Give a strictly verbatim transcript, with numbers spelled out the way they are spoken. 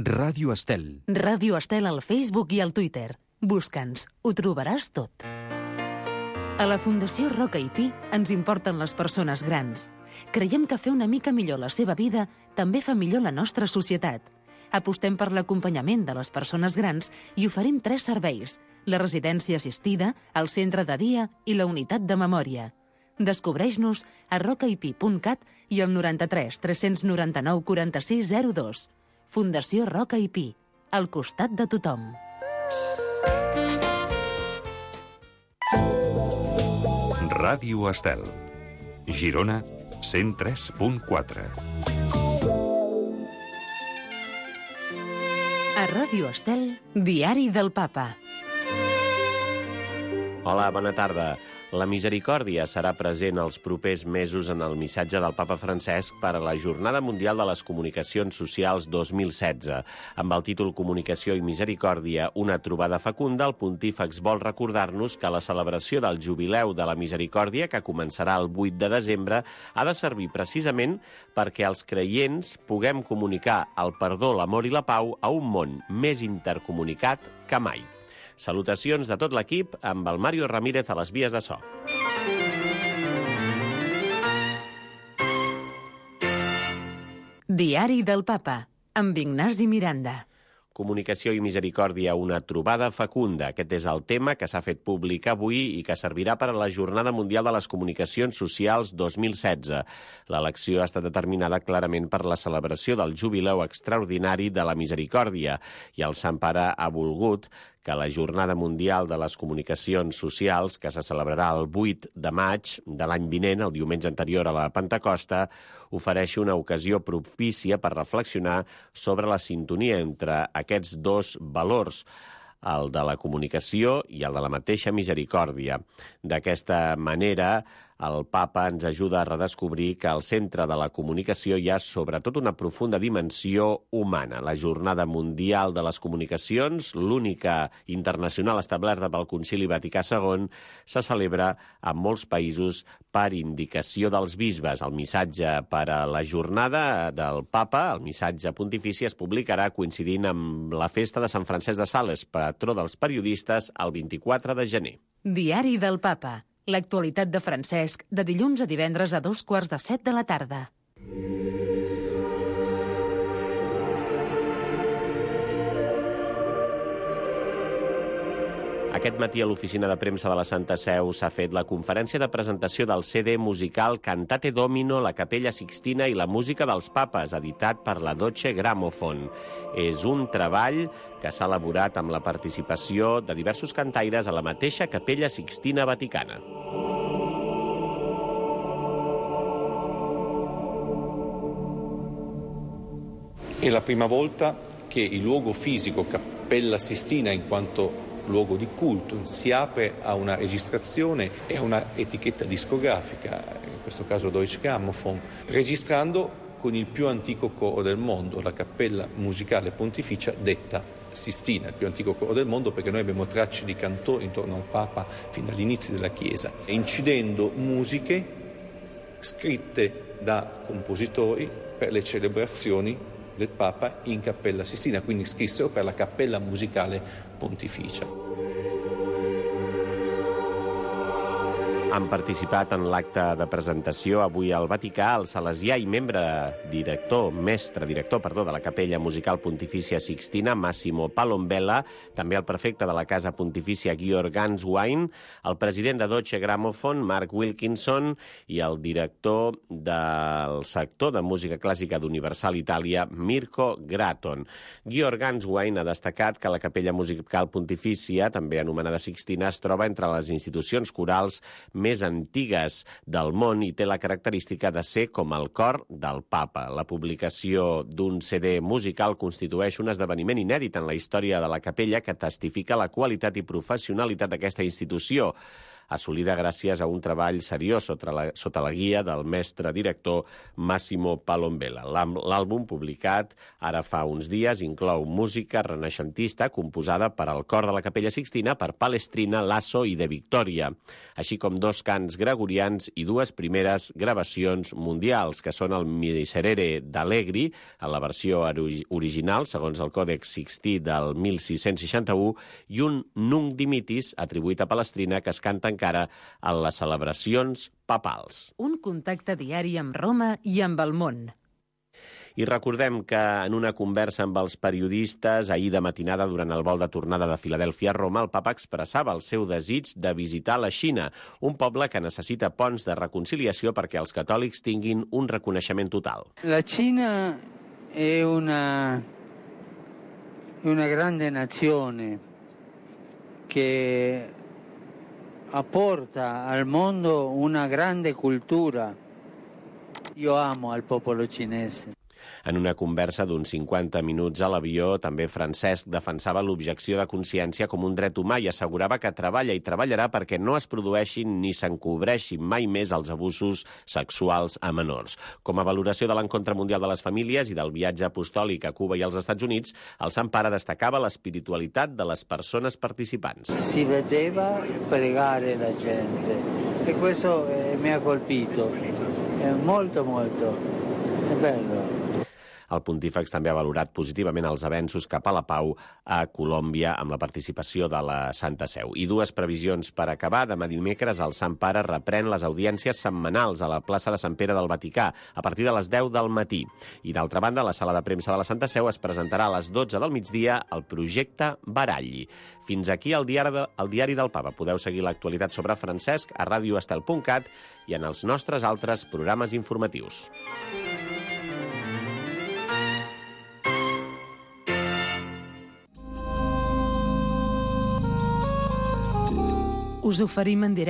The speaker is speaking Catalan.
Ràdio Estel. Ràdio Estel al Facebook i al Twitter. Busca'ns, ho trobaràs tot. A la Fundació Roca i Pi ens importen les persones grans. Creiem que fer una mica millor la seva vida també fa millor la nostra societat. Apostem per l'acompanyament de les persones grans i oferim tres serveis: la residència assistida, el centre de dia i la unitat de memòria. Descobreix-nos a rocaipi punt cat i al noranta-tres tres noranta-nou quaranta-sis zero dos. Fundació Roca i Pi, al costat de tothom. Ràdio Estel. Girona, cent tres punt quatre. A Ràdio Estel, Diari del Papa. Hola, bona tarda. La misericòrdia serà present els propers mesos en el missatge del papa Francesc per a la Jornada Mundial de les Comunicacions Socials dos mil setze. Amb el títol Comunicació i Misericòrdia, una trobada fecunda, el pontífex vol recordar-nos que la celebració del Jubileu de la Misericòrdia, que començarà el vuit de desembre, ha de servir precisament perquè els creients puguem comunicar el perdó, l'amor i la pau a un món més intercomunicat que mai. Salutacions de tot l'equip amb el Mario Ramírez a les vies de so. Diari del Papa, amb Ignasi Miranda. Comunicació i misericòrdia, una trobada fecunda. Aquest és el tema que s'ha fet públic avui i que servirà per a la Jornada Mundial de les Comunicacions Socials dos mil setze. L'elecció ha estat determinada clarament per la celebració del Jubileu Extraordinari de la Misericòrdia i el Sant Pare ha volgut que la Jornada Mundial de les Comunicacions Socials, que se celebrarà el vuit de maig de l'any vinent, el diumenge anterior a la Pentecosta, ofereixi una ocasió propícia per reflexionar sobre la sintonia entre aquests dos valors, el de la comunicació i el de la mateixa misericòrdia. D'aquesta manera, el papa ens ajuda a redescobrir que al centre de la comunicació hi ha sobretot una profunda dimensió humana. La Jornada Mundial de les Comunicacions, l'única internacional establerta pel Concili Vaticà segon, se celebra en molts països per indicació dels bisbes. El missatge per a la jornada del papa, el missatge pontifici, es publicarà coincidint amb la festa de Sant Francesc de Sales, patró dels periodistes, el vint-i-quatre de gener. Diari del Papa. L'actualitat de Francesc, de dilluns a divendres a dos quarts de set de la tarda. Aquest matí a l'oficina de premsa de la Santa Seu s'ha fet la conferència de presentació del C D musical Cantate Domino, la Capella Sixtina i la música dels papes, editat per la Deutsche Grammophon. És un treball que s'ha elaborat amb la participació de diversos cantaires a la mateixa Capella Sixtina Vaticana. È la prima volta che il luogo fisico Cappella Sistina, in quanto luogo di culto, si apre a una registrazione e a una etichetta discografica, in questo caso Deutsche Grammophon, registrando con il più antico coro del mondo, la Cappella Musicale Pontificia detta Sistina, il più antico coro del mondo, perché noi abbiamo tracce di cantori intorno al Papa fin dagli inizi della Chiesa, incidendo musiche scritte da compositori per le celebrazioni del Papa in Cappella Sistina, quindi scrissero per la Cappella Musicale Pontificia. Han participat en l'acte de presentació avui al Vaticà el salesià i membre director, mestre director, perdó, de la Capella Musical Pontifícia Sixtina, Massimo Palombella, també el prefecte de la Casa Pontifícia Georg Ganswein, el president de Deutsche Grammophon, Mark Wilkinson, i el director del sector de música clàssica d'Universal Itàlia, Mirko Graton. Georg Ganswein ha destacat que la Capella Musical Pontifícia, també anomenada Sixtina, es troba entre les institucions corals més antigues del món i té la característica de ser com el cor del Papa. La publicació d'un C D musical constitueix un esdeveniment inèdit en la història de la capella que testifica la qualitat i professionalitat d'aquesta institució. assolida gràcies a un treball seriós sota la, sota la guia del mestre director Massimo Palombella. L'àlbum, publicat ara fa uns dies, inclou música renaixentista composada per al cor de la Capella Sixtina, per Palestrina, Lasso i De Victoria, així com dos cants gregorians i dues primeres gravacions mundials, que són el Miserere d'Allegri, en la versió original, segons el Còdex Sixtí del mil sis-cents seixanta-u, i un Nunc Dimittis, atribuït a Palestrina, que es canta encara en les celebracions papals. Un contacte diari amb Roma i amb el món. I recordem que en una conversa amb els periodistes ahir de matinada durant el vol de tornada de Filadèlfia a Roma, el papa expressava el seu desig de visitar la Xina, un poble que necessita ponts de reconciliació perquè els catòlics tinguin un reconeixement total. La Cina è una, è una grande nazione che apporta al mondo una grande cultura. Io amo al popolo cinese. En una conversa d'uns cinquanta minuts a l'avió, també Francesc defensava l'objecció de consciència com un dret humà i assegurava que treballa i treballarà perquè no es produeixin ni s'encobreixin mai més els abusos sexuals a menors. Com a valoració de l'Encontre Mundial de les Famílies i del viatge apostòlic a Cuba i als Estats Units, el Sant Pare destacava l'espiritualitat de les persones participants. Si vedeva pregare la gente e questo eh, mi ha colpito eh, molto molto, è bello. El pontífex també ha valorat positivament els avenços cap a la pau a Colòmbia amb la participació de la Santa Seu. I dues previsions per acabar. Demà dimecres el Sant Pare reprèn les audiències setmanals a la plaça de Sant Pere del Vaticà a partir de les deu del matí. I d'altra banda, a la sala de premsa de la Santa Seu es presentarà a les dotze del migdia el projecte Baralli. Fins aquí el diari, de, el diari del Papa. Podeu seguir l'actualitat sobre Francesc a radio estel punt cat i en els nostres altres programes informatius. Us oferim en directe